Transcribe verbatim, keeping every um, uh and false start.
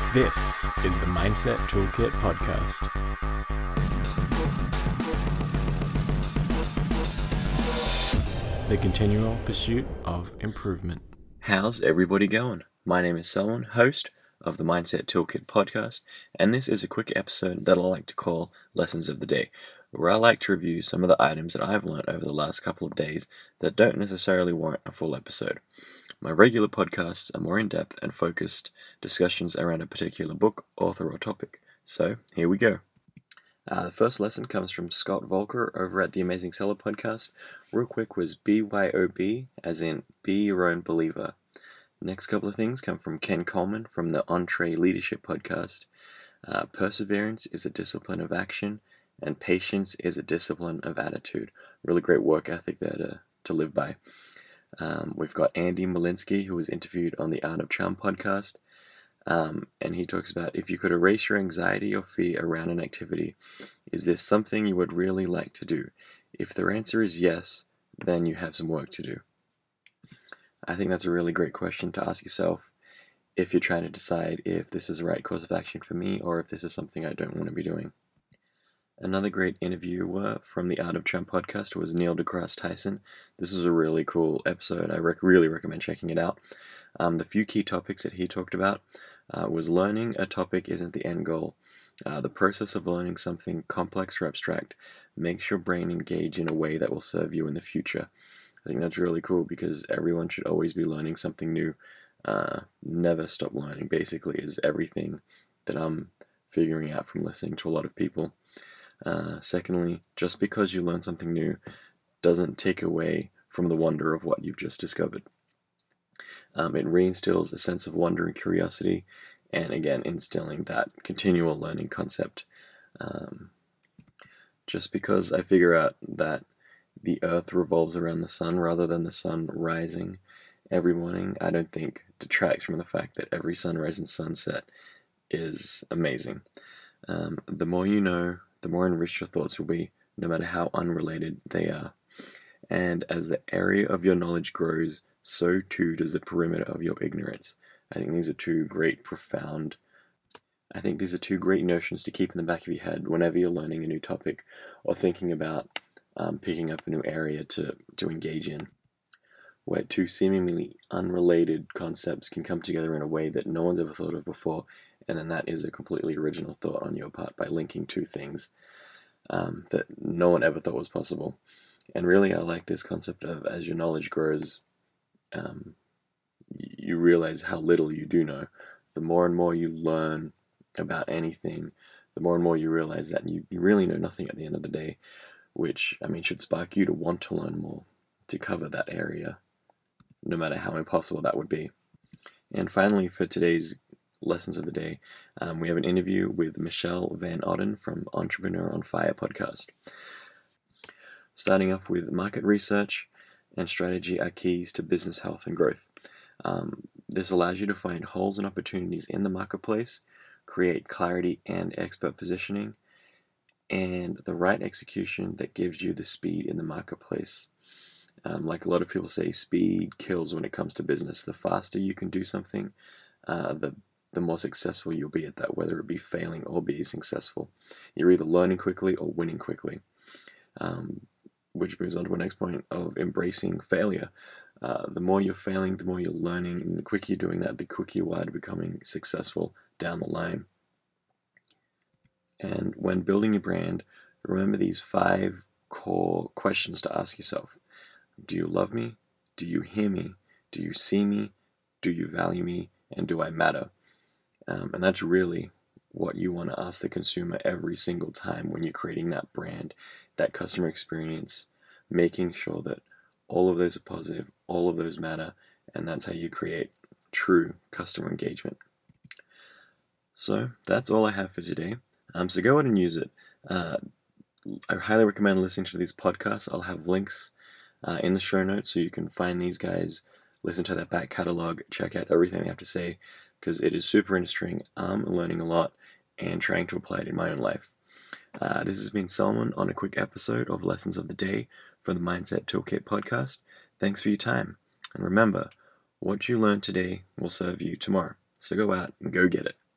This is the Mindset Toolkit Podcast. The continual pursuit of improvement. How's everybody going? My name is Selwyn, host of the Mindset Toolkit Podcast, and this is a quick episode that I like to call Lessons of the Day, where I like to review some of the items that I've learned over the last couple of days that don't necessarily warrant a full episode. My regular podcasts are more in-depth and focused discussions around a particular book, author, or topic. So, here we go. Uh, the first lesson comes from Scott Volker over at the Amazing Seller Podcast. Real quick was B Y O B, as in be your own believer. Next couple of things come from Ken Coleman from the Entree Leadership Podcast. Uh, Perseverance is a discipline of action, and patience is a discipline of attitude. Really great work ethic there to, to live by. Um, we've got Andy Malinsky, who was interviewed on the Art of Charm podcast, um, and he talks about if you could erase your anxiety or fear around an activity, is this something you would really like to do? If their answer is yes, then you have some work to do. I think that's a really great question to ask yourself if you're trying to decide if this is the right course of action for me or if this is something I don't want to be doing. Another great interviewer from the Art of Charm podcast was Neil deGrasse Tyson. This was a really cool episode. I rec- really recommend checking it out. Um, the few key topics that he talked about uh, was learning a topic isn't the end goal. Uh, the process of learning something complex or abstract makes your brain engage in a way that will serve you in the future. I think that's really cool because everyone should always be learning something new. Uh, never stop learning, basically, is everything that I'm figuring out from listening to a lot of people. Uh, secondly, just because you learn something new doesn't take away from the wonder of what you've just discovered. Um, it reinstills a sense of wonder and curiosity, and again, instilling that continual learning concept. Um, just because I figure out that the earth revolves around the sun rather than the sun rising every morning, I don't think detracts from the fact that every sunrise and sunset is amazing. Um, the more you know, the more enriched your thoughts will be, no matter how unrelated they are. And as the area of your knowledge grows, so too does the perimeter of your ignorance. I think these are two great, profound, I think these are two great notions to keep in the back of your head whenever you're learning a new topic or thinking about um, picking up a new area to, to engage in, where two seemingly unrelated concepts can come together in a way that no one's ever thought of before. And then that is a completely original thought on your part by linking two things um, that no one ever thought was possible. And really, I like this concept of as your knowledge grows, um, you realize how little you do know. The more and more you learn about anything, the more and more you realize that you, you really know nothing at the end of the day, which, I mean, should spark you to want to learn more, to cover that area, no matter how impossible that would be. And finally, for today's Lessons of the Day, um, we have an interview with Michelle Van Otten from Entrepreneur on Fire podcast. Starting off with market research and strategy are keys to business health and growth. Um, this allows you to find holes and opportunities in the marketplace, create clarity and expert positioning, and the right execution that gives you the speed in the marketplace. Um, like a lot of people say, speed kills when it comes to business. The faster you can do something, uh, the the more successful you'll be at that, whether it be failing or being successful. You're either learning quickly or winning quickly. Um, which moves on to the next point of embracing failure. Uh, the more you're failing, the more you're learning, and the quicker you're doing that, the quicker you are to becoming successful down the line. And when building your brand, remember these five core questions to ask yourself. Do you love me? Do you hear me? Do you see me? Do you value me? And do I matter? Um, and that's really what you want to ask the consumer every single time when you're creating that brand, that customer experience, making sure that all of those are positive, all of those matter, and that's how you create true customer engagement. So that's all I have for today. Um, so go ahead and use it. Uh, I highly recommend listening to these podcasts. I'll have links uh, in the show notes so you can find these guys, listen to their back catalog, check out everything they have to say, because it is super interesting. I'm learning a lot and trying to apply it in my own life. Uh, this has been Solomon on a quick episode of Lessons of the Day for the Mindset Toolkit podcast. Thanks for your time. And remember, what you learn today will serve you tomorrow. So go out and go get it.